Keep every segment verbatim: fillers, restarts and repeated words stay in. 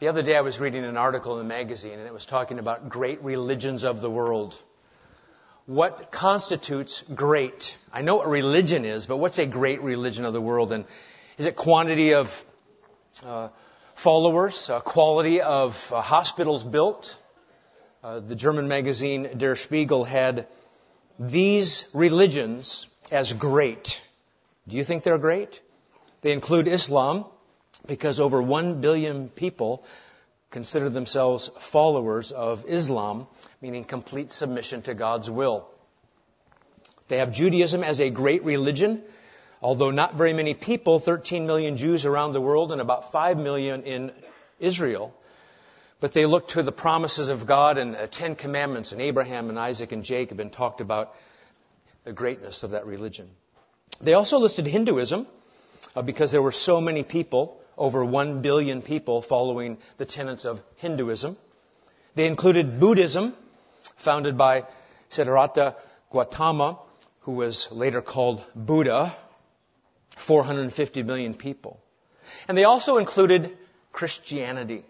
The other day I was reading an article in a magazine, and it was talking about great religions of the world. What constitutes great? I know what religion is, but what's a great religion of the world? And is it quantity of uh, followers, uh, quality of uh, hospitals built? Uh, the German magazine Der Spiegel had these religions as great. Do you think they're great? They include Islam, because over one billion people consider themselves followers of Islam, meaning complete submission to God's will. They have Judaism as a great religion, although not very many people, thirteen million Jews around the world and about five million in Israel. But they look to the promises of God and the Ten Commandments and Abraham and Isaac and Jacob and talked about the greatness of that religion. They also listed Hinduism uh, because there were so many people, over one billion people, following the tenets of Hinduism. They included Buddhism, founded by Siddhartha Gautama, who was later called Buddha, four hundred fifty million people. And they also included Christianity.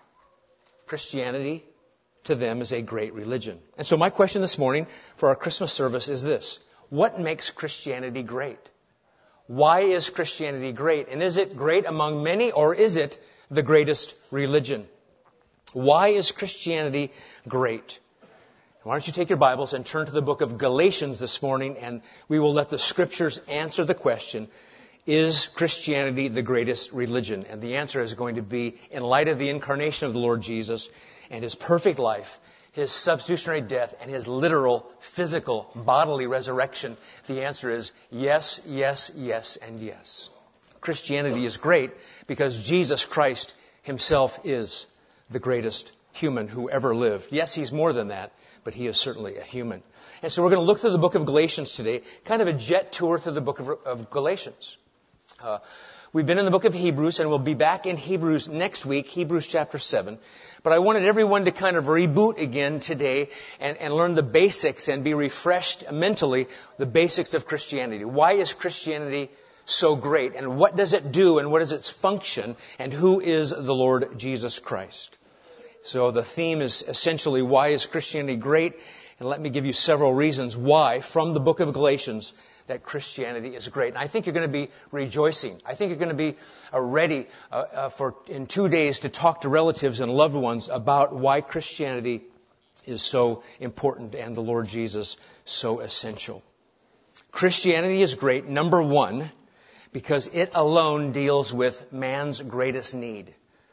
Christianity, to them, is a great religion. And so my question this morning for our Christmas service is this: what makes Christianity great? Why is Christianity great? And is it great among many, or is it the greatest religion? Why is Christianity great? Why don't you take your Bibles and turn to the book of Galatians this morning, and we will let the Scriptures answer the question, is Christianity the greatest religion? And the answer is going to be, in light of the incarnation of the Lord Jesus and His perfect life, His substitutionary death, and His literal, physical, bodily resurrection, the answer is yes, yes, yes, and yes. Christianity is great because Jesus Christ Himself is the greatest human who ever lived. Yes, He's more than that, but He is certainly a human. And so we're going to look through the book of Galatians today, kind of a jet tour through the book of, of Galatians. Uh, we've been in the book of Hebrews, and we'll be back in Hebrews next week, Hebrews chapter seven. But I wanted everyone to kind of reboot again today and, and learn the basics and be refreshed mentally, the basics of Christianity. Why is Christianity so great? And what does it do? And what is its function? And who is the Lord Jesus Christ? So the theme is essentially, why is Christianity great? And let me give you several reasons why from the book of Galatians that Christianity is great. And I think you're going to be rejoicing. I think you're going to be uh, ready uh, uh, for in two days to talk to relatives and loved ones about why Christianity is so important and the Lord Jesus so essential. Christianity is great, number one, because it alone deals with man's greatest need,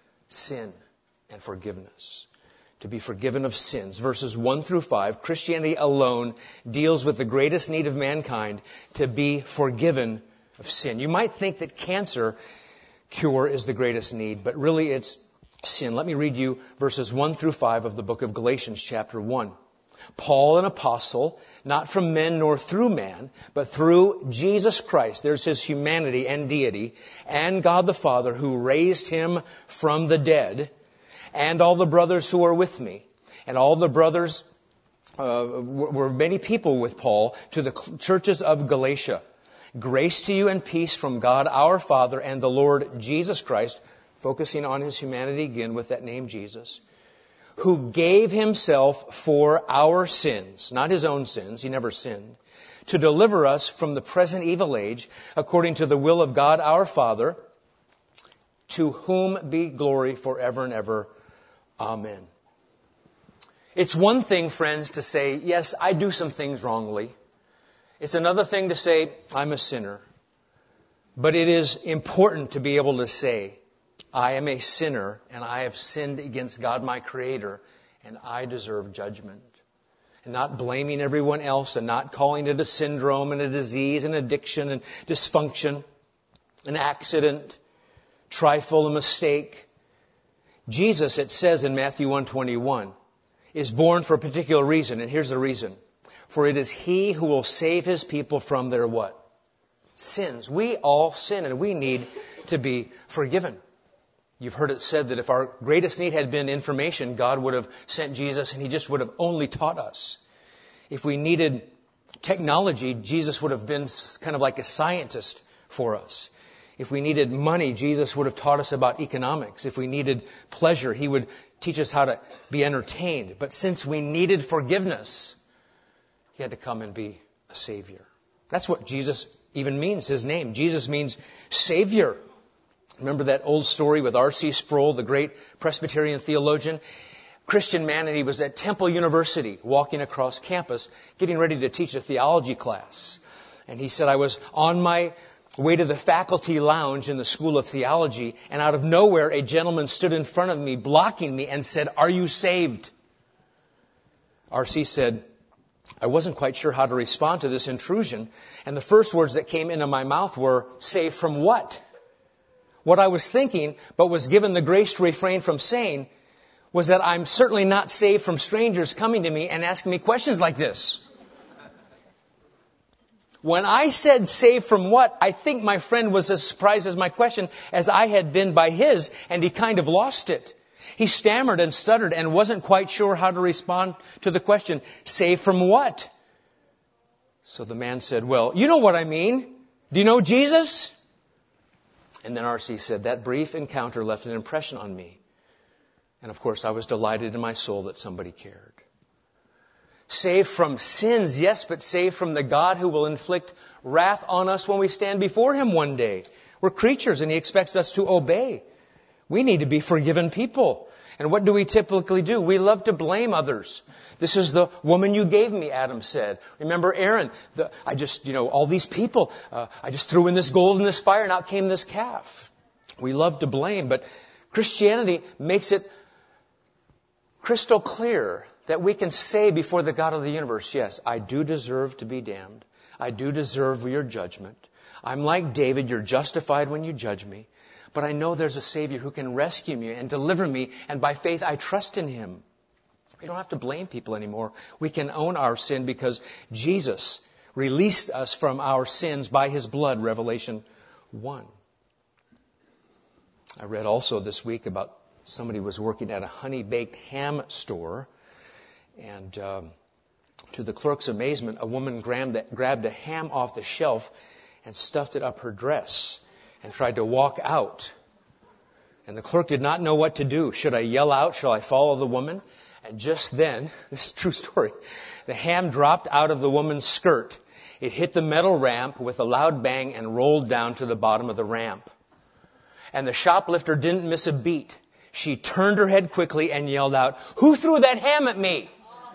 sin and forgiveness. To be forgiven of sins. Verses one through five, Christianity alone deals with the greatest need of mankind, to be forgiven of sin. You might think that cancer cure is the greatest need, but really it's sin. Let me read you verses one through five of the book of Galatians chapter one. Paul, an apostle, not from men nor through man, but through Jesus Christ. There's His humanity and deity, and God the Father who raised Him from the dead, and all the brothers who are with me. And all the brothers, uh, were many people with Paul, to the churches of Galatia. Grace to you and peace from God our Father and the Lord Jesus Christ, focusing on His humanity again with that name Jesus, who gave Himself for our sins, not His own sins, He never sinned, to deliver us from the present evil age, according to the will of God our Father, to whom be glory forever and ever. Amen. It's one thing, friends, to say, yes, I do some things wrongly. It's another thing to say, I'm a sinner. But it is important to be able to say, I am a sinner and I have sinned against God, my Creator, and I deserve judgment. And not blaming everyone else and not calling it a syndrome and a disease and addiction and dysfunction, an accident, trifle, a mistake. Jesus, it says in Matthew one twenty-one, is born for a particular reason. And here's the reason. For it is He who will save His people from their what? Sins. We all sin and we need to be forgiven. You've heard it said that if our greatest need had been information, God would have sent Jesus and He just would have only taught us. If we needed technology, Jesus would have been kind of like a scientist for us. If we needed money, Jesus would have taught us about economics. If we needed pleasure, He would teach us how to be entertained. But since we needed forgiveness, He had to come and be a Savior. That's what Jesus even means, His name. Jesus means Savior. Remember that old story with R C Sproul, the great Presbyterian theologian? Christianity was at Temple University, walking across campus, getting ready to teach a theology class. And he said, I was on my way to the faculty lounge in the School of Theology, and out of nowhere, a gentleman stood in front of me, blocking me, and said, "Are you saved?" R C said, I wasn't quite sure how to respond to this intrusion, and the first words that came into my mouth were, "Saved from what?" What I was thinking, but was given the grace to refrain from saying, was that I'm certainly not saved from strangers coming to me and asking me questions like this. When I said saved from what, I think my friend was as surprised as my question as I had been by his, and he kind of lost it. He stammered and stuttered and wasn't quite sure how to respond to the question, saved from what? So the man said, well, you know what I mean. Do you know Jesus? And then R C said, that brief encounter left an impression on me. And of course, I was delighted in my soul that somebody cared. Saved from sins, yes, but saved from the God who will inflict wrath on us when we stand before Him one day. We're creatures and He expects us to obey. We need to be forgiven people. And what do we typically do? We love to blame others. This is the woman you gave me, Adam said. Remember Aaron? The, I just, you know, all these people, uh, I just threw in this gold in this fire and out came this calf. We love to blame, but Christianity makes it crystal clear that we can say before the God of the universe, yes, I do deserve to be damned. I do deserve your judgment. I'm like David, you're justified when you judge me. But I know there's a Savior who can rescue me and deliver me, and by faith I trust in Him. We don't have to blame people anymore. We can own our sin because Jesus released us from our sins by His blood, Revelation one. I read also this week about somebody was working at a honey-baked ham store. And um, to the clerk's amazement, a woman grabbed, that, grabbed a ham off the shelf and stuffed it up her dress and tried to walk out. And the clerk did not know what to do. Should I yell out? Shall I follow the woman? And just then, this is a true story, the ham dropped out of the woman's skirt. It hit the metal ramp with a loud bang and rolled down to the bottom of the ramp. And the shoplifter didn't miss a beat. She turned her head quickly and yelled out, "Who threw that ham at me?"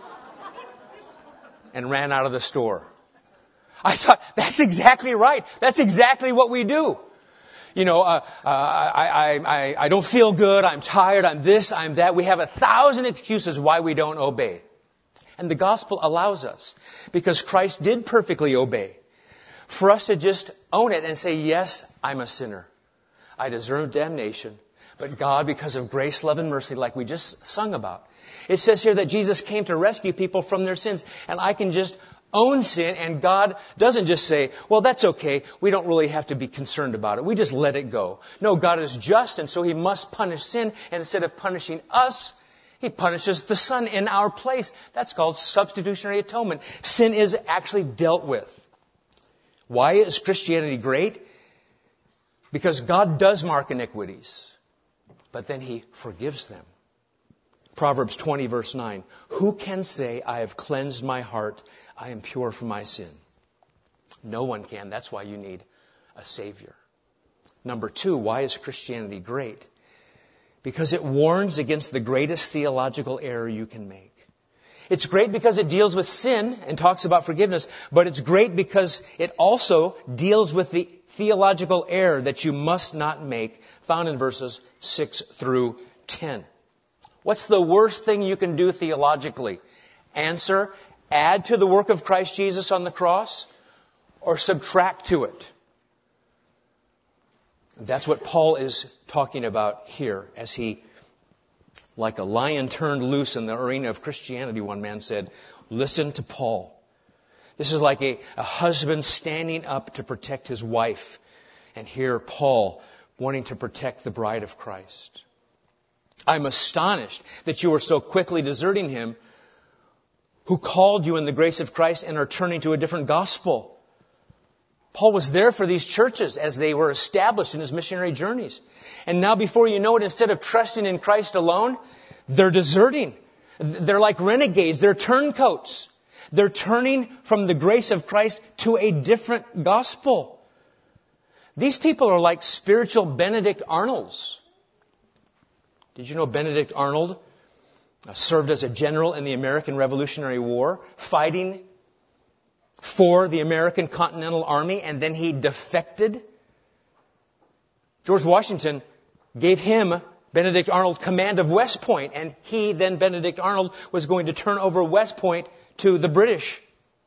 And ran out of the store. I thought, that's exactly right. That's exactly what we do. You know, uh, uh, I, I, I, I don't feel good. I'm tired. I'm this. I'm that. We have a thousand excuses why we don't obey. And the gospel allows us, because Christ did perfectly obey, for us to just own it and say, yes, I'm a sinner. I deserve damnation. But God, because of grace, love, and mercy, like we just sung about, it says here that Jesus came to rescue people from their sins. And I can just own sin, and God doesn't just say, well, that's okay. We don't really have to be concerned about it. We just let it go. No, God is just, and so He must punish sin. And instead of punishing us, He punishes the Son in our place. That's called substitutionary atonement. Sin is actually dealt with. Why is Christianity great? Because God does mark iniquities, but then He forgives them. Proverbs twenty, verse nine. Who can say, I have cleansed my heart, I am pure from my sin? No one can. That's why you need a Savior. Number two, why is Christianity great? Because it warns against the greatest theological error you can make. It's great because it deals with sin and talks about forgiveness, but it's great because it also deals with the theological error that you must not make, found in verses six through ten. What's the worst thing you can do theologically? Answer, add to the work of Christ Jesus on the cross, or subtract to it. That's what Paul is talking about here as he, like a lion turned loose in the arena of Christianity, one man said, listen to Paul. This is like a, a husband standing up to protect his wife. And here Paul wanting to protect the bride of Christ. I'm astonished that you are so quickly deserting Him who called you in the grace of Christ and are turning to a different gospel. Paul was there for these churches as they were established in his missionary journeys. And now before you know it, instead of trusting in Christ alone, they're deserting. They're like renegades. They're turncoats. They're turning from the grace of Christ to a different gospel. These people are like spiritual Benedict Arnolds. Did you know Benedict Arnold served as a general in the American Revolutionary War, fighting for the American Continental Army, and then he defected? George Washington gave him, Benedict Arnold, command of West Point, and he, then Benedict Arnold, was going to turn over West Point to the British.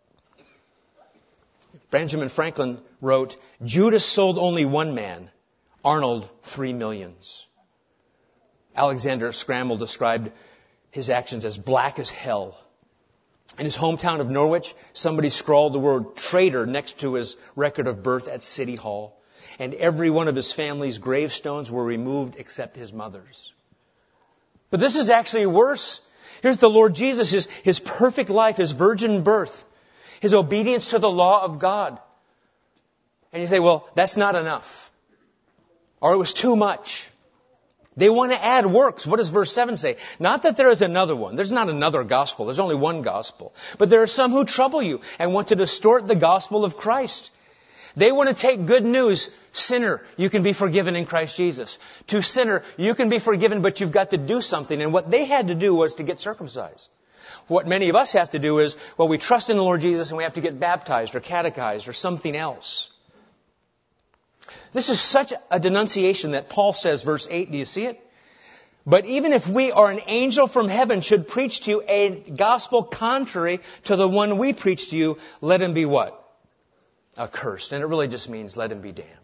Benjamin Franklin wrote, Judas sold only one man, Arnold three millions. Alexander Scramble described his actions as black as hell. In his hometown of Norwich, somebody scrawled the word traitor next to his record of birth at City Hall. And every one of his family's gravestones were removed except his mother's. But this is actually worse. Here's the Lord Jesus, his, his perfect life, his virgin birth, his obedience to the law of God. And you say, well, that's not enough. Or it was too much. They want to add works. What does verse seven say? Not that there is another one. There's not another gospel. There's only one gospel. But there are some who trouble you and want to distort the gospel of Christ. They want to take good news. Sinner, you can be forgiven in Christ Jesus. To sinner, you can be forgiven, but you've got to do something. And what they had to do was to get circumcised. What many of us have to do is, well, we trust in the Lord Jesus and we have to get baptized or catechized or something else. This is such a denunciation that Paul says, verse eight, do you see it? But even if we or an angel from heaven should preach to you a gospel contrary to the one we preach to you, let him be what? Accursed. And it really just means let him be damned.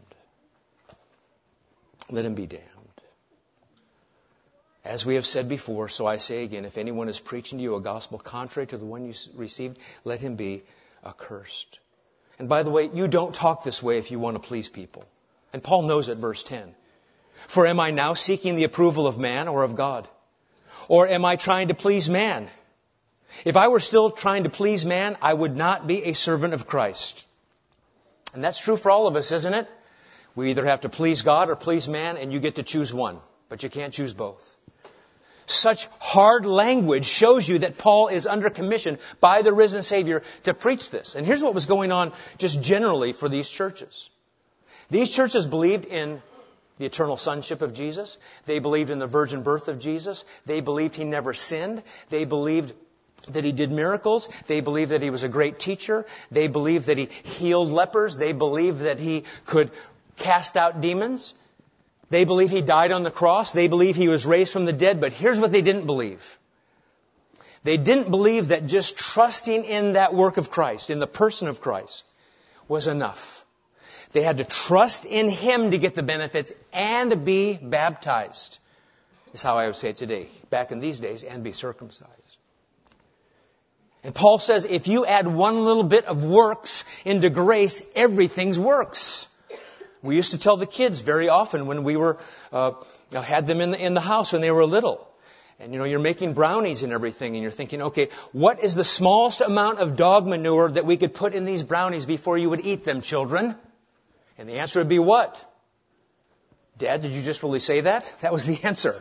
Let him be damned. As we have said before, so I say again, if anyone is preaching to you a gospel contrary to the one you received, let him be accursed. And by the way, you don't talk this way if you want to please people. And Paul knows it, verse ten. For am I now seeking the approval of man or of God? Or am I trying to please man? If I were still trying to please man, I would not be a servant of Christ. And that's true for all of us, isn't it? We either have to please God or please man, and you get to choose one. But you can't choose both. Such hard language shows you that Paul is under commission by the risen Savior to preach this. And here's what was going on just generally for these churches. These churches believed in the eternal sonship of Jesus. They believed in the virgin birth of Jesus. They believed he never sinned. They believed that he did miracles. They believed that he was a great teacher. They believed that he healed lepers. They believed that he could cast out demons. They believed he died on the cross. They believed he was raised from the dead. But here's what they didn't believe. They didn't believe that just trusting in that work of Christ, in the person of Christ, was enough. They had to trust in him to get the benefits and be baptized. Is how I would say it today, back in these days, and be circumcised. And Paul says if you add one little bit of works into grace, everything's works. We used to tell the kids very often when we were uh, had them in the, in the house when they were little. And, you know, you're making brownies and everything, and you're thinking, okay, what is the smallest amount of dog manure that we could put in these brownies before you would eat them, children? And the answer would be what? Dad, did you just really say that? That was the answer.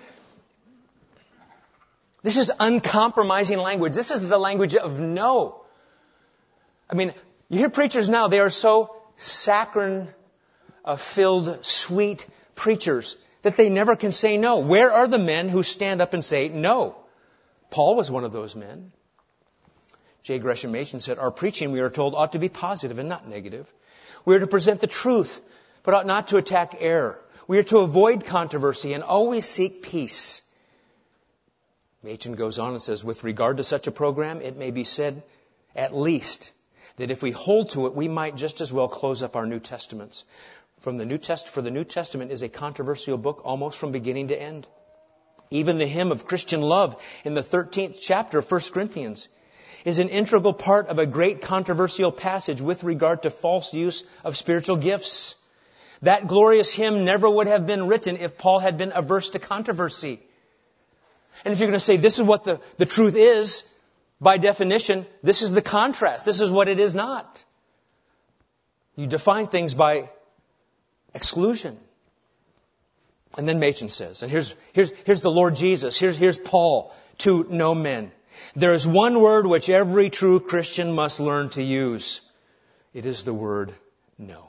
This is uncompromising language. This is the language of no. I mean, you hear preachers now, they are so saccharine-filled, sweet preachers that they never can say no. Where are the men who stand up and say no? Paul was one of those men. J. Gresham Machen said, our preaching, we are told, ought to be positive and not negative. We are to present the truth, but ought not to attack error. We are to avoid controversy and always seek peace. Machen goes on and says, with regard to such a program, it may be said, at least, that if we hold to it, we might just as well close up our New Testaments. From the New Test, for the New Testament is a controversial book almost from beginning to end. Even the hymn of Christian love in the thirteenth chapter of First Corinthians is an integral part of a great controversial passage with regard to false use of spiritual gifts. That glorious hymn never would have been written if Paul had been averse to controversy. And if you're going to say this is what the, the truth is, by definition, this is the contrast. This is what it is not. You define things by exclusion. And then Machen says, and here's, here's, here's the Lord Jesus, here's, here's Paul, to no men. There is one word which every true Christian must learn to use. It is the word no.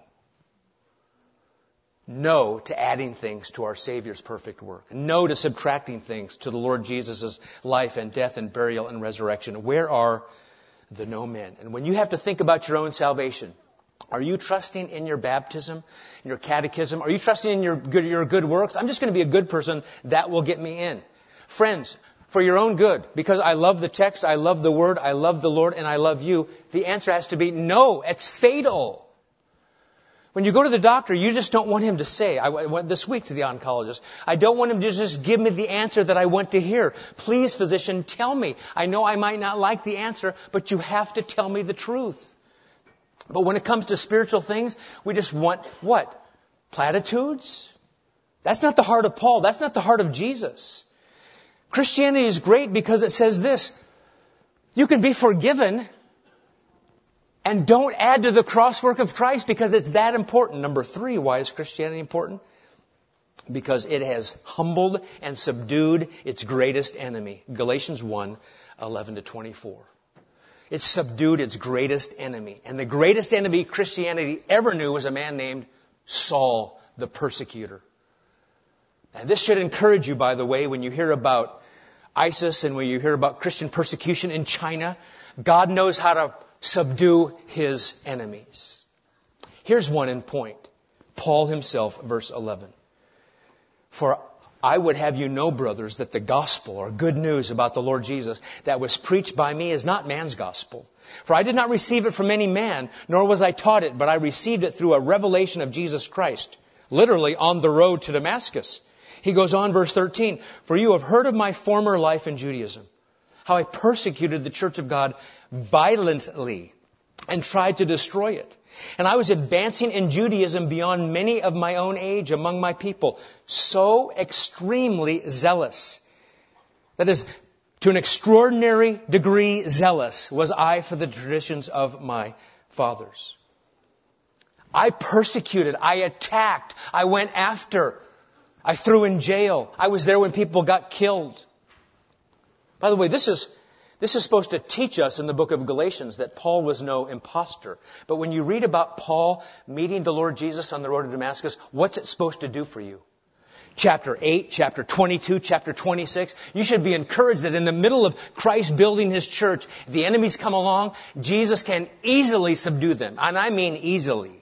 No to adding things to our Savior's perfect work. No to subtracting things to the Lord Jesus' life and death and burial and resurrection. Where are the no men? And when you have to think about your own salvation, are you trusting in your baptism, in your catechism? Are you trusting in your good, your good works? I'm just going to be a good person. That will get me in. Friends, for your own good, because I love the text, I love the Word, I love the Lord, and I love you, the answer has to be no. It's fatal. When you go to the doctor, you just don't want him to say, I went this week to the oncologist, I don't want him to just give me the answer that I want to hear. Please, physician, tell me. I know I might not like the answer, but you have to tell me the truth. But when it comes to spiritual things, we just want what? Platitudes? That's not the heart of Paul. That's not the heart of Jesus. Christianity is great because it says this: you can be forgiven and don't add to the crosswork of Christ because it's that important. Number three, why is Christianity important? Because it has humbled and subdued its greatest enemy. Galatians one, eleven to twenty-four. It's subdued its greatest enemy. And the greatest enemy Christianity ever knew was a man named Saul, the persecutor. And this should encourage you, by the way, when you hear about ISIS and when you hear about Christian persecution in China. God knows how to subdue His enemies. Here's one in point. Paul himself, verse eleven. For I would have you know, brothers, that the gospel or good news about the Lord Jesus that was preached by me is not man's gospel. For I did not receive it from any man, nor was I taught it, but I received it through a revelation of Jesus Christ. Literally on the road to Damascus. He goes on, verse thirteen. For you have heard of my former life in Judaism, how I persecuted the church of God violently and tried to destroy it. And I was advancing in Judaism beyond many of my own age among my people, so extremely zealous. That is, to an extraordinary degree zealous was I for the traditions of my fathers. I persecuted, I attacked, I went after, I threw in jail. I was there when people got killed. By the way, this is This is supposed to teach us in the book of Galatians that Paul was no imposter. But when you read about Paul meeting the Lord Jesus on the road to Damascus, what's it supposed to do for you? Chapter eight, chapter twenty-two, chapter twenty-six. You should be encouraged that in the middle of Christ building His church, the enemies come along, Jesus can easily subdue them. And I mean easily.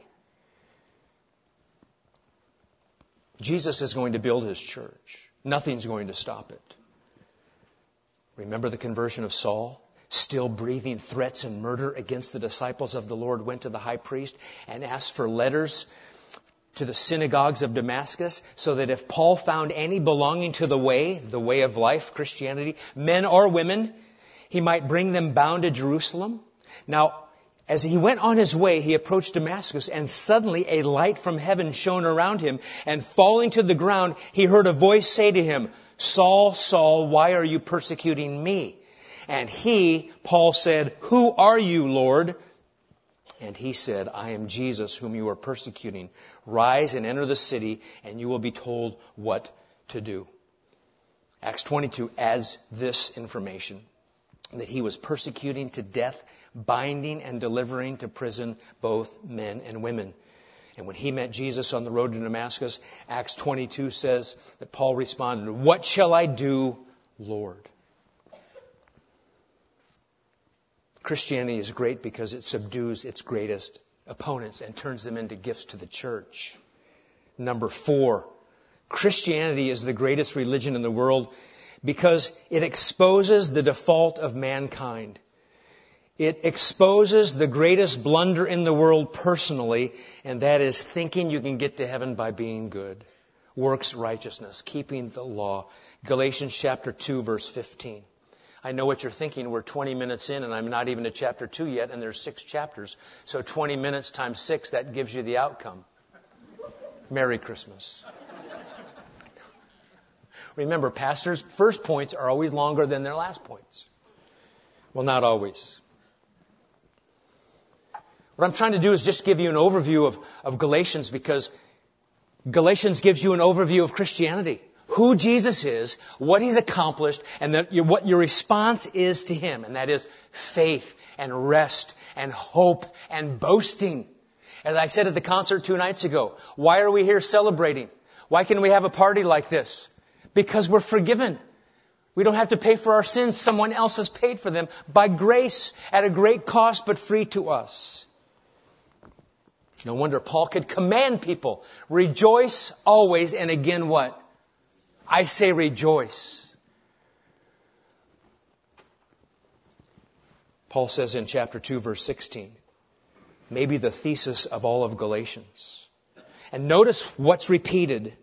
Jesus is going to build His church. Nothing's going to stop it. Remember the conversion of Saul? Still breathing threats and murder against the disciples of the Lord, went to the high priest and asked for letters to the synagogues of Damascus so that if Paul found any belonging to the way, the way of life, Christianity, men or women, he might bring them bound to Jerusalem. Now, as he went on his way, he approached Damascus, and suddenly a light from heaven shone around him, and falling to the ground, he heard a voice say to him, Saul, Saul, why are you persecuting me? And he, Paul, said, Who are you, Lord? And he said, I am Jesus, whom you are persecuting. Rise and enter the city, and you will be told what to do. Acts twenty-two adds this information, that he was persecuting to death, binding and delivering to prison both men and women. And when he met Jesus on the road to Damascus, Acts twenty-two says that Paul responded, What shall I do, Lord? Christianity is great because it subdues its greatest opponents and turns them into gifts to the church. Number four, Christianity is the greatest religion in the world because it exposes the default of mankind. It exposes the greatest blunder in the world personally, and that is thinking you can get to heaven by being good. Works righteousness, keeping the law. Galatians chapter two, verse fifteen. I know what you're thinking. We're twenty minutes in, and I'm not even to chapter two yet, and there's six chapters. So twenty minutes times six, that gives you the outcome. Merry Christmas. Remember, pastors' first points are always longer than their last points. Well, not always. What I'm trying to do is just give you an overview of, of Galatians, because Galatians gives you an overview of Christianity. Who Jesus is, what He's accomplished, and that your, what your response is to Him. And that is faith and rest and hope and boasting. As I said at the concert two nights ago, why are we here celebrating? Why can we have a party like this? Because we're forgiven. We don't have to pay for our sins. Someone else has paid for them by grace at a great cost, but free to us. No wonder Paul could command people, rejoice always, and again what? I say rejoice. Paul says in chapter two, verse sixteen, maybe the thesis of all of Galatians. And notice what's repeated.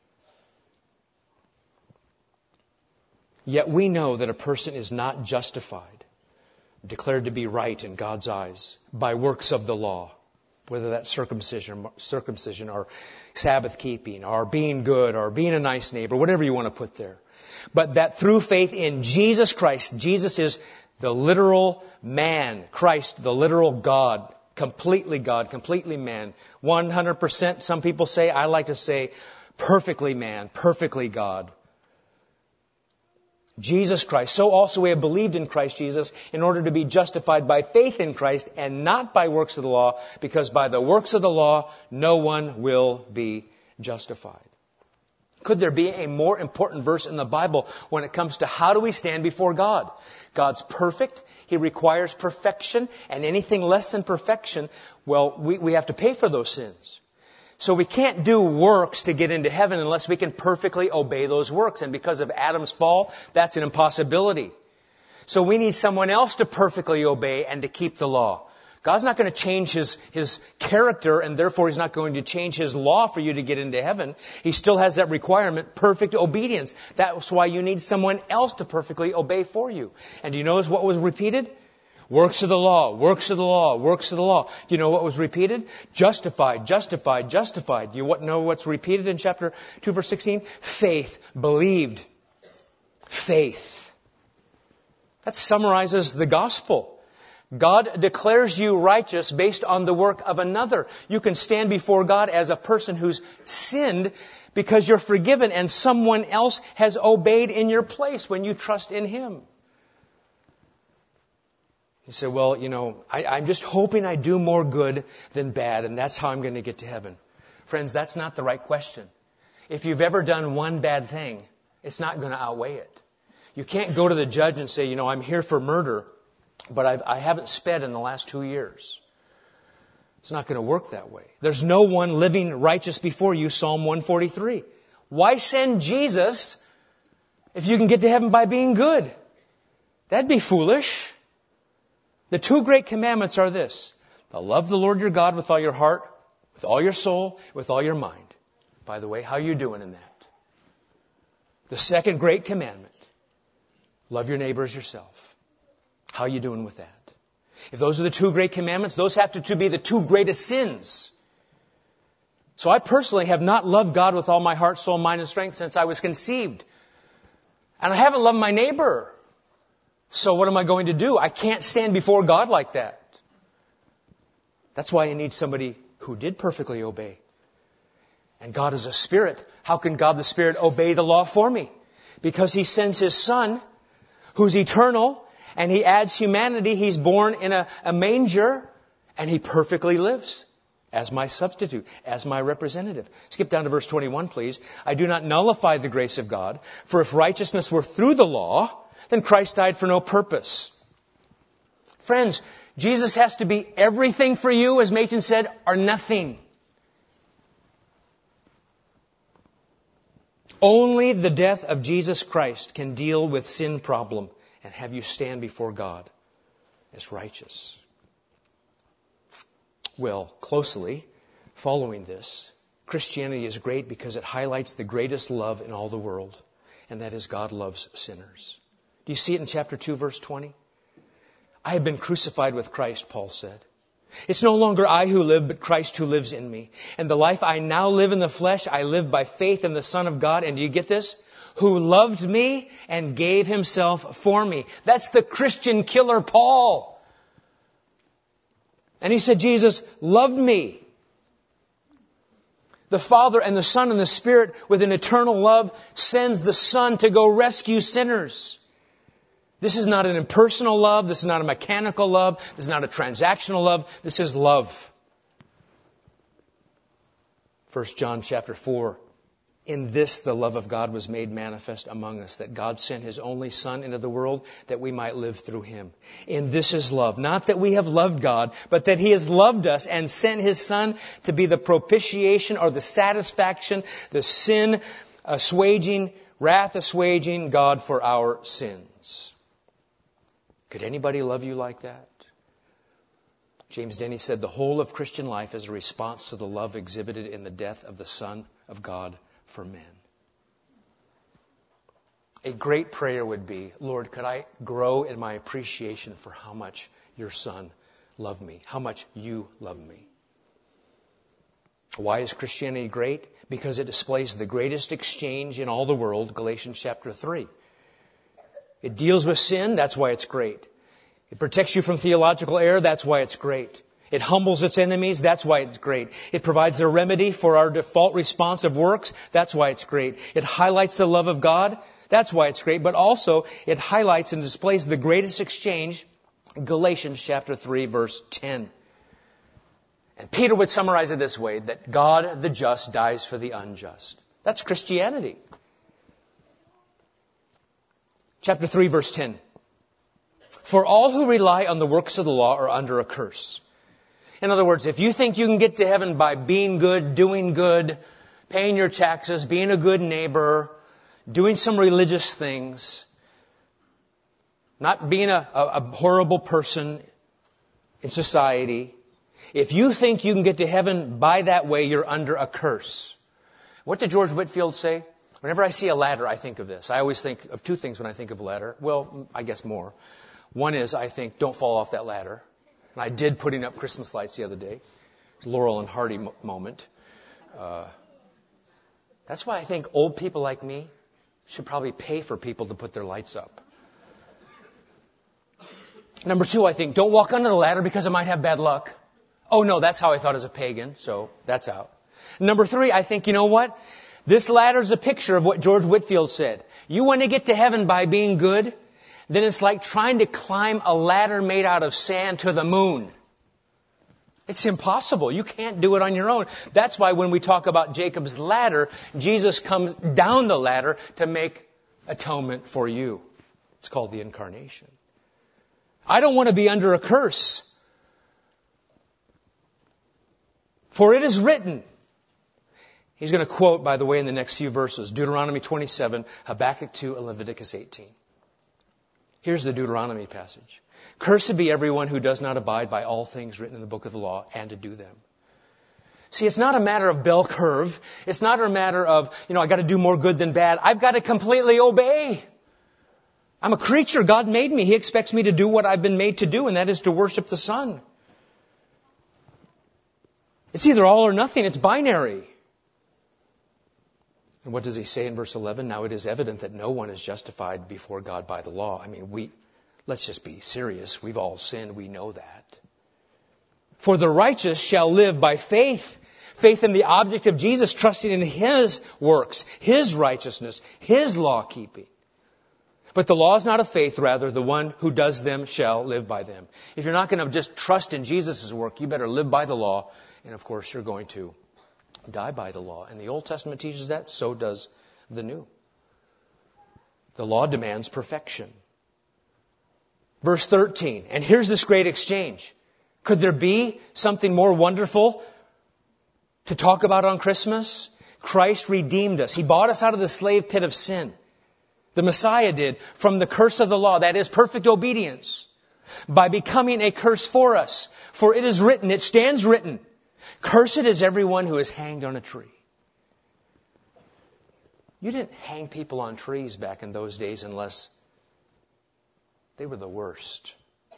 Yet we know that a person is not justified, declared to be right in God's eyes, by works of the law, whether that's circumcision, circumcision or Sabbath keeping, or being good, or being a nice neighbor, whatever you want to put there. But that through faith in Jesus Christ, Jesus is the literal man, Christ, the literal God, completely God, completely man, one hundred percent, some people say, I like to say, perfectly man, perfectly God. Jesus Christ. So also we have believed in Christ Jesus in order to be justified by faith in Christ and not by works of the law, because by the works of the law, no one will be justified. Could there be a more important verse in the Bible when it comes to how do we stand before God? God's perfect. He requires perfection, and anything less than perfection, well, we, we have to pay for those sins. So we can't do works to get into heaven unless we can perfectly obey those works. And because of Adam's fall, that's an impossibility. So we need someone else to perfectly obey and to keep the law. God's not going to change His, His character, and therefore He's not going to change His law for you to get into heaven. He still has that requirement, perfect obedience. That's why you need someone else to perfectly obey for you. And do you notice what was repeated? Works of the law, works of the law, works of the law. Do you know what was repeated? Justified, justified, justified. Do you know what's repeated in chapter two, verse sixteen? Faith, believed. Faith. That summarizes the gospel. God declares you righteous based on the work of another. You can stand before God as a person who's sinned because you're forgiven and someone else has obeyed in your place when you trust in Him. You say, well, you know, I, I'm just hoping I do more good than bad, and that's how I'm going to get to heaven. Friends, that's not the right question. If you've ever done one bad thing, it's not going to outweigh it. You can't go to the judge and say, you know, I'm here for murder, but I've, I haven't sped in the last two years. It's not going to work that way. There's no one living righteous before you, Psalm one forty-three. Why send Jesus if you can get to heaven by being good? That'd be foolish. The two great commandments are this: to love the Lord your God with all your heart, with all your soul, with all your mind. By the way, how are you doing in that? The second great commandment: love your neighbor as yourself. How are you doing with that? If those are the two great commandments, those have to be the two greatest sins. So I personally have not loved God with all my heart, soul, mind, and strength since I was conceived. And I haven't loved my neighbor. So what am I going to do? I can't stand before God like that. That's why I need somebody who did perfectly obey. And God is a spirit. How can God the Spirit obey the law for me? Because He sends His Son, who's eternal, and He adds humanity. He's born in a, a manger, and He perfectly lives as my substitute, as my representative. Skip down to verse twenty-one, please. I do not nullify the grace of God, for if righteousness were through the law, then Christ died for no purpose. Friends, Jesus has to be everything for you, as Machen said, or nothing. Only the death of Jesus Christ can deal with sin problem and have you stand before God as righteous. Well, closely following this, Christianity is great because it highlights the greatest love in all the world, and that is God loves sinners. Do you see it in chapter two, verse twenty? I have been crucified with Christ, Paul said. It's no longer I who live, but Christ who lives in me. And the life I now live in the flesh, I live by faith in the Son of God. And do you get this? Who loved me and gave Himself for me. That's the Christian killer, Paul. And he said, Jesus loved me. The Father and the Son and the Spirit, with an eternal love, sends the Son to go rescue sinners. This is not an impersonal love. This is not a mechanical love. This is not a transactional love. This is love. First John chapter four. In this the love of God was made manifest among us, that God sent His only Son into the world that we might live through Him. In this is love. Not that we have loved God, but that He has loved us and sent His Son to be the propitiation or the satisfaction, the sin assuaging, wrath assuaging God for our sins. Could anybody love you like that? James Denney said, the whole of Christian life is a response to the love exhibited in the death of the Son of God for men. A great prayer would be, Lord, could I grow in my appreciation for how much your Son loved me, how much you love me. Why is Christianity great? Because it displays the greatest exchange in all the world, Galatians chapter three. It deals with sin, that's why it's great. It protects you from theological error, that's why it's great. It humbles its enemies, that's why it's great. It provides a remedy for our default response of works, that's why it's great. It highlights the love of God, that's why it's great. But also, it highlights and displays the greatest exchange, Galatians chapter three, verse ten. And Peter would summarize it this way, that God the just dies for the unjust. That's Christianity. Chapter three, verse ten. For all who rely on the works of the law are under a curse. In other words, if you think you can get to heaven by being good, doing good, paying your taxes, being a good neighbor, doing some religious things, not being a, a, a horrible person in society, if you think you can get to heaven by that way, you're under a curse. What did George Whitefield say? Whenever I see a ladder, I think of this. I always think of two things when I think of a ladder. Well, I guess more. One is I think, don't fall off that ladder. And I did putting up Christmas lights the other day. Laurel and Hardy mo- moment. Uh, that's why I think old people like me should probably pay for people to put their lights up. Number two, I think, don't walk under the ladder because it might have bad luck. Oh no, that's how I thought as a pagan, so that's out. Number three, I think, you know what? This ladder is a picture of what George Whitefield said. You want to get to heaven by being good? Then it's like trying to climb a ladder made out of sand to the moon. It's impossible. You can't do it on your own. That's why when we talk about Jacob's ladder, Jesus comes down the ladder to make atonement for you. It's called the incarnation. I don't want to be under a curse. For it is written. He's going to quote, by the way, in the next few verses, Deuteronomy twenty-seven, Habakkuk two, and Leviticus eighteen. Here's the Deuteronomy passage. Cursed be everyone who does not abide by all things written in the book of the law and to do them. See, it's not a matter of bell curve. It's not a matter of, you know, I got to do more good than bad. I've got to completely obey. I'm a creature. God made me. He expects me to do what I've been made to do, and that is to worship the Son. It's either all or nothing. It's binary. And what does he say in verse eleven? Now it is evident that no one is justified before God by the law. I mean, we, let's just be serious. We've all sinned. We know that. For the righteous shall live by faith. Faith in the object of Jesus, trusting in His works, His righteousness, His law keeping. But the law is not of faith, rather the one who does them shall live by them. If you're not going to just trust in Jesus' work, you better live by the law. And of course, you're going to die by the law. And the Old Testament teaches that, so does the New. The law demands perfection. Verse thirteen, and here's this great exchange. Could there be something more wonderful to talk about on Christmas? Christ redeemed us. He bought us out of the slave pit of sin. The Messiah did, from the curse of the law, that is perfect obedience, by becoming a curse for us. For it is written, it stands written, cursed is everyone who is hanged on a tree. You didn't hang people on trees back in those days unless they were the worst.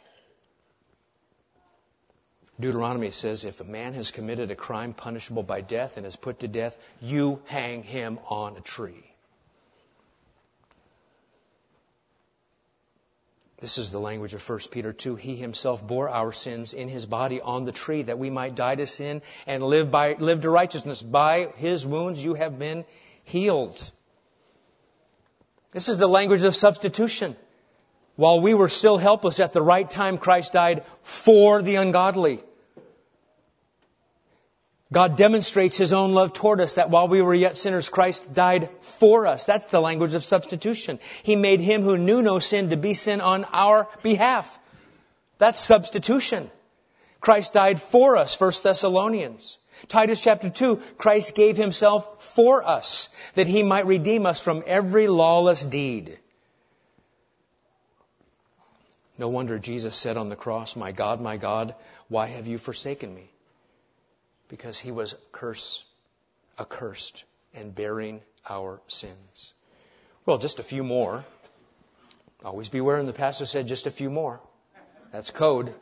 Deuteronomy says, if a man has committed a crime punishable by death and is put to death, you hang him on a tree. This is the language of First Peter two. He himself bore our sins in his body on the tree, that we might die to sin and live by live to righteousness. By his wounds you have been healed. This is the language of substitution. While we were still helpless, at the right time Christ died for the ungodly. God demonstrates his own love toward us, that while we were yet sinners, Christ died for us. That's the language of substitution. He made him who knew no sin to be sin on our behalf. That's substitution. Christ died for us, First Thessalonians. Titus chapter two, Christ gave himself for us, that he might redeem us from every lawless deed. No wonder Jesus said on the cross, "My God, my God, why have you forsaken me?" Because he was curse, accursed and bearing our sins. Well, just a few more. Always beware when the pastor said just a few more. That's code.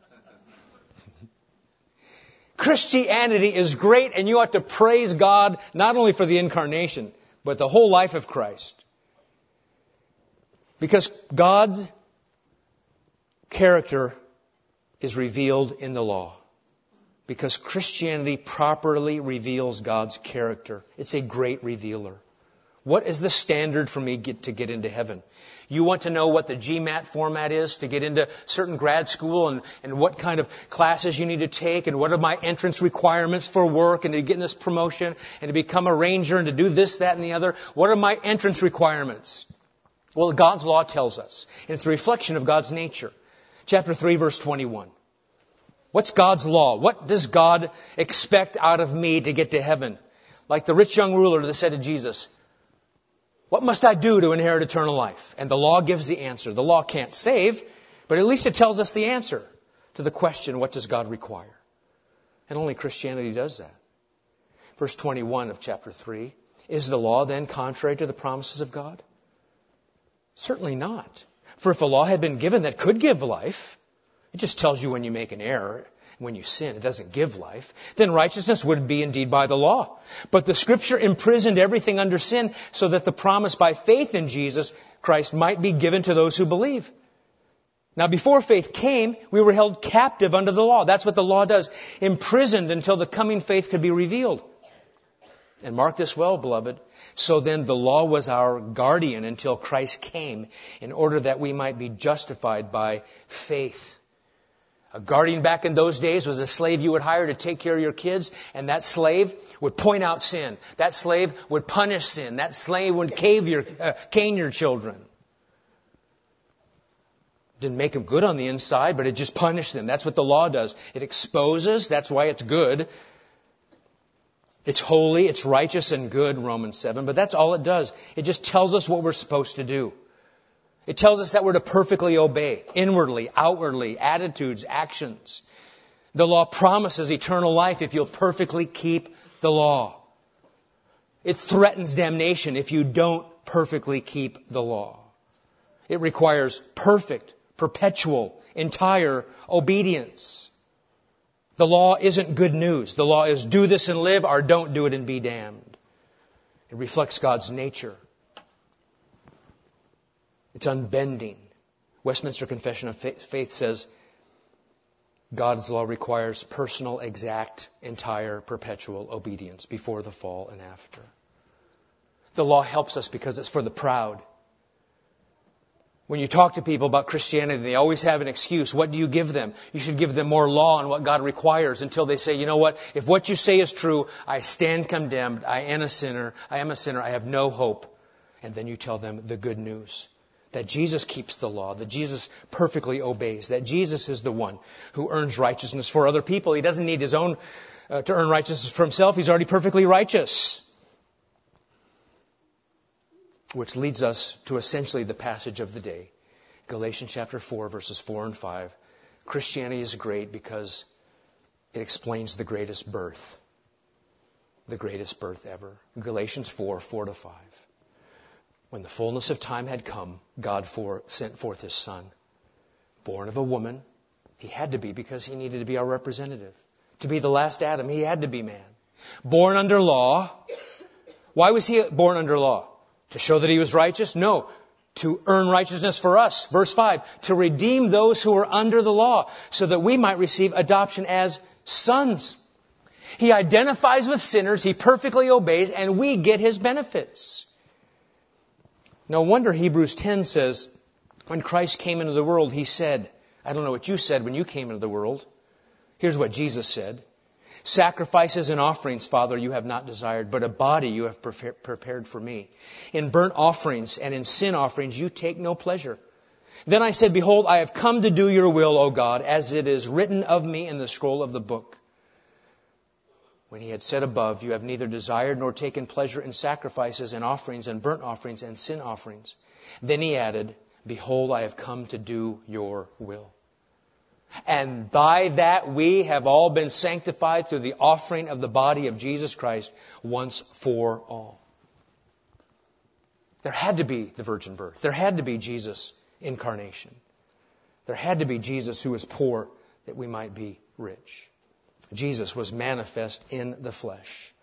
Christianity is great, and you ought to praise God not only for the incarnation, but the whole life of Christ. Because God's character is revealed in the law. Because Christianity properly reveals God's character. It's a great revealer. What is the standard for me get to get into heaven? You want to know what the GMAT format is to get into certain grad school, and, and what kind of classes you need to take, and what are my entrance requirements for work and to get in this promotion and to become a ranger and to do this, that, and the other. What are my entrance requirements? Well, God's law tells us. And it's a reflection of God's nature. Chapter three, verse twenty-one. What's God's law? What does God expect out of me to get to heaven? Like the rich young ruler that said to Jesus, "What must I do to inherit eternal life?" And the law gives the answer. The law can't save, but at least it tells us the answer to the question, what does God require? And only Christianity does that. Verse twenty-one of chapter three, is the law then contrary to the promises of God? Certainly not. For if a law had been given that could give life, it just tells you when you make an error, when you sin, it doesn't give life, then righteousness would be indeed by the law. But the Scripture imprisoned everything under sin so that the promise by faith in Jesus Christ might be given to those who believe. Now, before faith came, we were held captive under the law. That's what the law does. Imprisoned until the coming faith could be revealed. And mark this well, beloved. So then the law was our guardian until Christ came, in order that we might be justified by faith. A guardian back in those days was a slave you would hire to take care of your kids, and that slave would point out sin. That slave would punish sin. That slave would cave your, uh, cane your children. Didn't make them good on the inside, but it just punished them. That's what the law does. It exposes. That's why it's good. It's holy, it's righteous and good, Romans seven. But that's all it does. It just tells us what we're supposed to do. It tells us that we're to perfectly obey, inwardly, outwardly, attitudes, actions. The law promises eternal life if you'll perfectly keep the law. It threatens damnation if you don't perfectly keep the law. It requires perfect, perpetual, entire obedience. The law isn't good news. The law is do this and live, or don't do it and be damned. It reflects God's nature. It's unbending. Westminster Confession of Faith says God's law requires personal, exact, entire, perpetual obedience before the fall and after. The law helps us because it's for the proud. When you talk to people about Christianity, they always have an excuse. What do you give them? You should give them more law on what God requires, until they say, you know what? If what you say is true, I stand condemned. I am a sinner. I am a sinner. I have no hope. And then you tell them the good news. That Jesus keeps the law. That Jesus perfectly obeys. That Jesus is the one who earns righteousness for other people. He doesn't need his own uh, to earn righteousness for himself. He's already perfectly righteous. Which leads us to essentially the passage of the day. Galatians chapter four, verses four and five. Christianity is great because it explains the greatest birth. The greatest birth ever. Galatians four, four to five. When the fullness of time had come, God for, sent forth His Son. Born of a woman. He had to be, because He needed to be our representative. To be the last Adam, He had to be man. Born under law. Why was He born under law? To show that He was righteous? No. to earn righteousness for us. Verse five, to redeem those who are under the law, so that we might receive adoption as sons. He identifies with sinners, He perfectly obeys, and we get His benefits. No wonder Hebrews ten says, when Christ came into the world, He said, I don't know what you said when you came into the world. Here's what Jesus said. Sacrifices and offerings, Father, you have not desired, but a body you have prepared for me. In burnt offerings and in sin offerings you take no pleasure. Then I said, behold, I have come to do your will, O God, as it is written of me in the scroll of the book. When He had said above, you have neither desired nor taken pleasure in sacrifices and offerings and burnt offerings and sin offerings. Then He added, behold, I have come to do your will. And by that we have all been sanctified through the offering of the body of Jesus Christ once for all. There had to be the virgin birth. There had to be Jesus' incarnation. There had to be Jesus who was poor that we might be rich. Jesus was manifest in the flesh.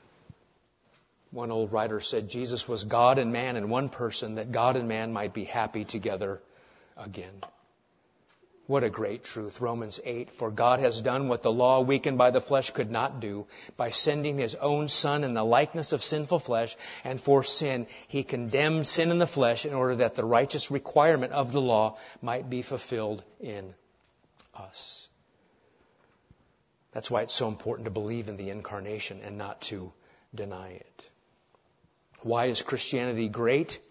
One old writer said Jesus was God and man in one person, that God and man might be happy together again. What a great truth. Romans eight, for God has done what the law weakened by the flesh could not do, by sending His own Son in the likeness of sinful flesh, and for sin He condemned sin in the flesh in order that the righteous requirement of the law might be fulfilled in us. That's why it's so important to believe in the incarnation and not to deny it. Why is Christianity great?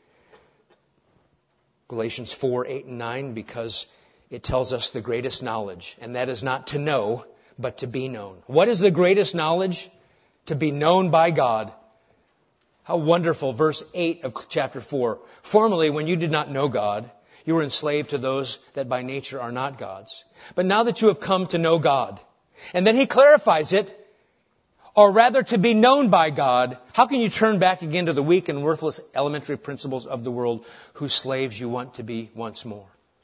Galatians four, eight, and nine, because it tells us the greatest knowledge, and that is not to know, but to be known. What is the greatest knowledge? To be known by God. How wonderful. Verse eight of chapter four. Formerly, when you did not know God, you were enslaved to those that by nature are not God's. But now that you have come to know God, and then He clarifies it, or rather to be known by God, how can you turn back again to the weak and worthless elementary principles of the world, whose slaves you want to be once more?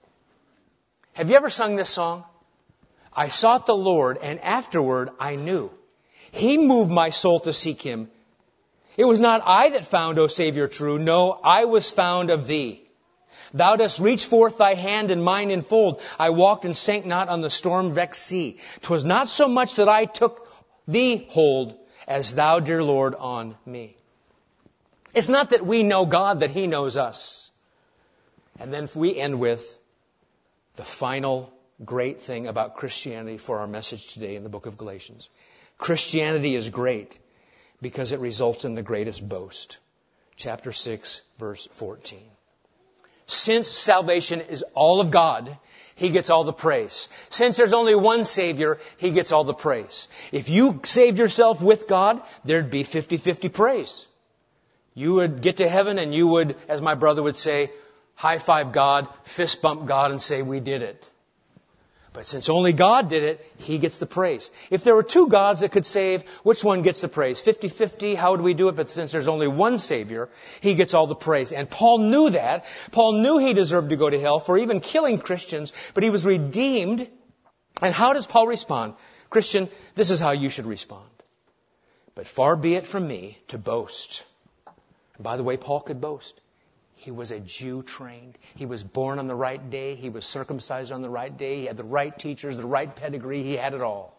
Have you ever sung this song? I sought the Lord, and afterward I knew. He moved my soul to seek Him. It was not I that found, O Savior, true. No, I was found of Thee. Thou dost reach forth Thy hand and mine enfold. I walked and sank not on the storm-vexed sea. 'Twas not so much that I took Thee hold, as Thou, dear Lord, on me. It's not that we know God, that He knows us. And then we end with the final great thing about Christianity for our message today in the book of Galatians. Christianity is great because it results in the greatest boast. Chapter six, verse fourteen. Since salvation is all of God, He gets all the praise. Since there's only one Savior, He gets all the praise. If you saved yourself with God, there'd be fifty-fifty praise. You would get to heaven and you would, as my brother would say, high five God, fist bump God and say, we did it. But since only God did it, He gets the praise. If there were two gods that could save, which one gets the praise? fifty-fifty, how would we do it? But since there's only one Savior, He gets all the praise. And Paul knew that. Paul knew he deserved to go to hell for even killing Christians, but he was redeemed. And how does Paul respond? Christian, this is how you should respond. But far be it from me to boast. And by the way, Paul could boast. He was a Jew trained. He was born on the right day. He was circumcised on the right day. He had the right teachers, the right pedigree. He had it all.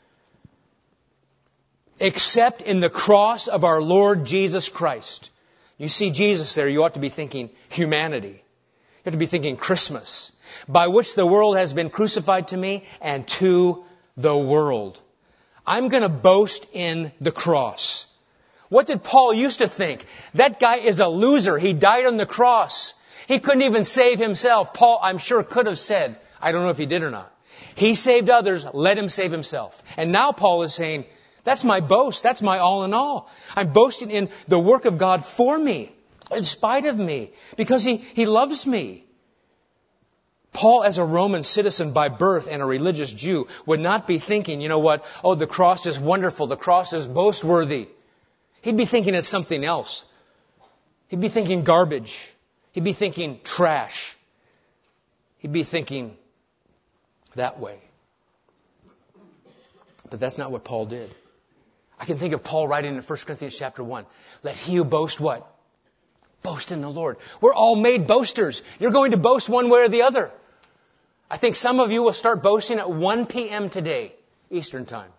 Except in the cross of our Lord Jesus Christ. You see Jesus there, you ought to be thinking humanity. You have to be thinking Christmas. By which the world has been crucified to me and to the world. I'm going to boast in the cross. What did Paul used to think? That guy is a loser. He died on the cross. He couldn't even save himself. Paul, I'm sure, could have said, I don't know if he did or not, He saved others, let him save himself. And now Paul is saying, that's my boast. That's my all in all. I'm boasting in the work of God for me, in spite of me, because He, he loves me. Paul, as a Roman citizen by birth and a religious Jew, would not be thinking, you know what, oh, the cross is wonderful. The cross is boast-worthy. He'd be thinking it's something else. He'd be thinking garbage. He'd be thinking trash. He'd be thinking that way. But that's not what Paul did. I can think of Paul writing in First Corinthians chapter one. Let he who boasts what? Boast in the Lord. We're all made boasters. You're going to boast one way or the other. I think some of you will start boasting at one p.m. today, Eastern Time.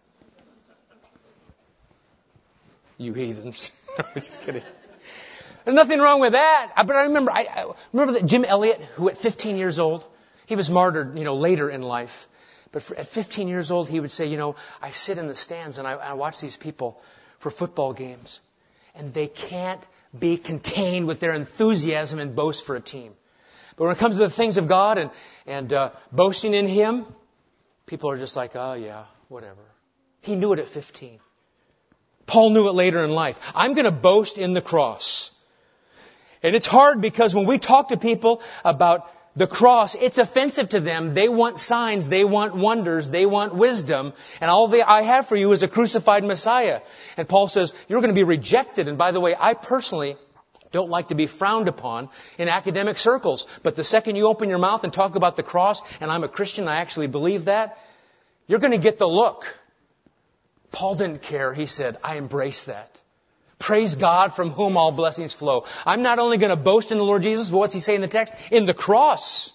You heathens. I'm just kidding. There's nothing wrong with that. But I remember, I, I remember that Jim Elliot, who at fifteen years old, he was martyred, you know, later in life. But for, at fifteen years old, he would say, you know, I sit in the stands and I, I watch these people for football games. And they can't be contained with their enthusiasm and boast for a team. But when it comes to the things of God and, and uh, boasting in Him, people are just like, oh yeah, whatever. He knew it at fifteen. Paul knew it later in life. I'm going to boast in the cross. And it's hard because when we talk to people about the cross, it's offensive to them. They want signs. They want wonders. They want wisdom. And all they, I have for you is a crucified Messiah. And Paul says, you're going to be rejected. And by the way, I personally don't like to be frowned upon in academic circles. But the second you open your mouth and talk about the cross, and I'm a Christian, I actually believe that, you're going to get the look. Paul didn't care. He said, I embrace that. Praise God from whom all blessings flow. I'm not only going to boast in the Lord Jesus, but what's he say in the text? In the cross.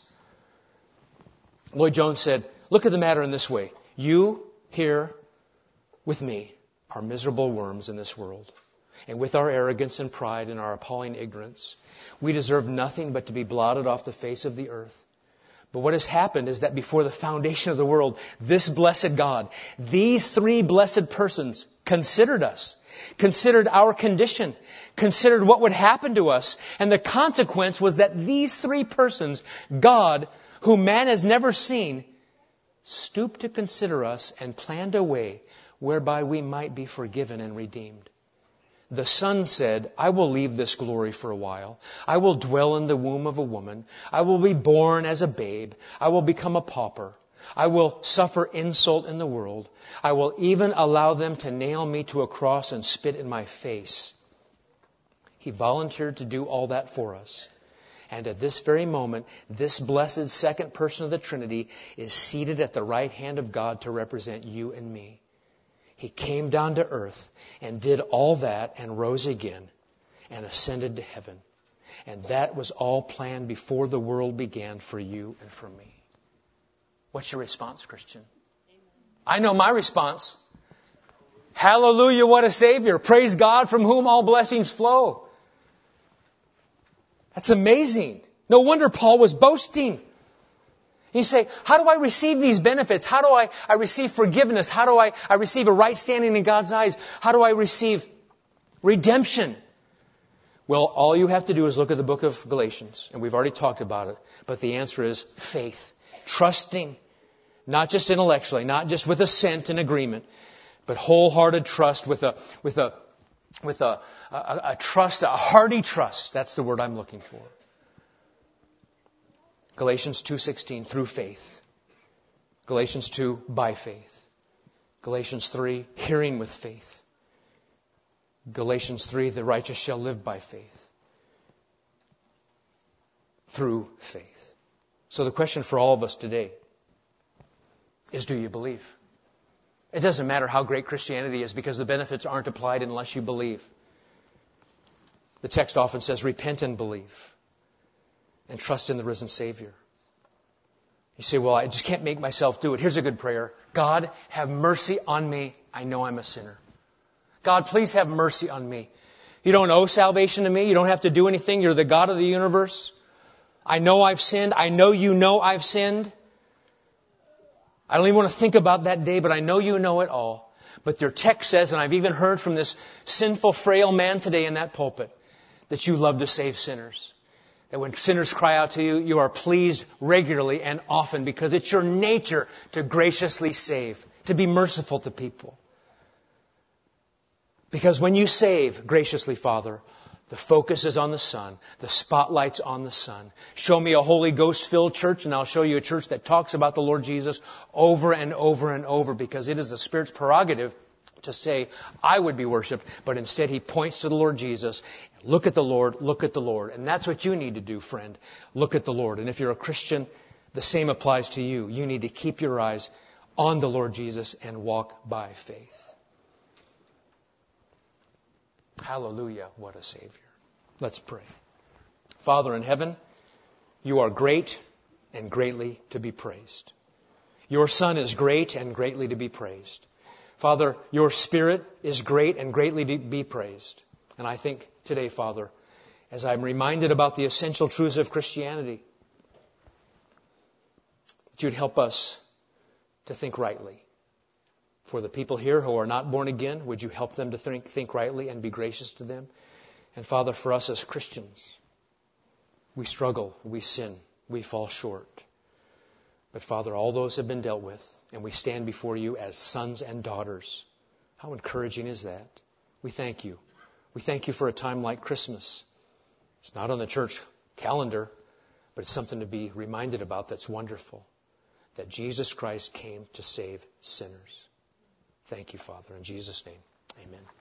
Lloyd Jones said, look at the matter in this way. You here with me are miserable worms in this world. And with our arrogance and pride and our appalling ignorance, we deserve nothing but to be blotted off the face of the earth. But what has happened is that before the foundation of the world, this blessed God, these three blessed persons considered us, considered our condition, considered what would happen to us. And the consequence was that these three persons, God, whom man has never seen, stooped to consider us and planned a way whereby we might be forgiven and redeemed. The Son said, I will leave this glory for a while. I will dwell in the womb of a woman. I will be born as a babe. I will become a pauper. I will suffer insult in the world. I will even allow them to nail me to a cross and spit in my face. He volunteered to do all that for us. And at this very moment, this blessed second person of the Trinity is seated at the right hand of God to represent you and me. He came down to earth and did all that and rose again and ascended to heaven. And that was all planned before the world began for you and for me. What's your response, Christian? I know my response. Hallelujah, what a Savior. Praise God from whom all blessings flow. That's amazing. No wonder Paul was boasting. You say, how do I receive these benefits? How do I, I receive forgiveness? How do I, I receive a right standing in God's eyes? How do I receive redemption? Well, all you have to do is look at the book of Galatians, and we've already talked about it. But the answer is faith. Trusting, not just intellectually, not just with assent and agreement, but wholehearted trust with a, with a, with a, a, a trust, a hearty trust. That's the word I'm looking for. Galatians two sixteen, through faith. Galatians two, by faith. Galatians three, hearing with faith. Galatians three, the righteous shall live by faith. Through faith. So the question for all of us today is, do you believe? It doesn't matter how great Christianity is, because the benefits aren't applied unless you believe. The text often says, repent and believe. And trust in the risen Savior. You say, well, I just can't make myself do it. Here's a good prayer. God, have mercy on me. I know I'm a sinner. God, please have mercy on me. You don't owe salvation to me. You don't have to do anything. You're the God of the universe. I know I've sinned. I know you know I've sinned. I don't even want to think about that day, but I know you know it all. But your text says, and I've even heard from this sinful, frail man today in that pulpit, that you love to save sinners. That when sinners cry out to you, you are pleased regularly and often, because it's your nature to graciously save, to be merciful to people. Because when you save graciously, Father, the focus is on the Son. The spotlight's on the Son. Show me a Holy Ghost-filled church, and I'll show you a church that talks about the Lord Jesus over and over and over, because it is the Spirit's prerogative to say, I would be worshipped, but instead He points to the Lord Jesus. Look at the Lord, look at the Lord. And that's what you need to do, friend. Look at the Lord. And if you're a Christian, the same applies to you. You need to keep your eyes on the Lord Jesus and walk by faith. Hallelujah, what a Savior. Let's pray. Father in heaven, you are great and greatly to be praised. Your Son is great and greatly to be praised. Father, your Spirit is great and greatly to be praised. And I think today, Father, as I'm reminded about the essential truths of Christianity, that you'd help us to think rightly. For the people here who are not born again, would you help them to think, think rightly and be gracious to them? And Father, for us as Christians, we struggle, we sin, we fall short. But Father, all those have been dealt with, and we stand before you as sons and daughters. How encouraging is that? We thank you. We thank you for a time like Christmas. It's not on the church calendar, but it's something to be reminded about that's wonderful. That Jesus Christ came to save sinners. Thank you, Father. In Jesus' name, amen.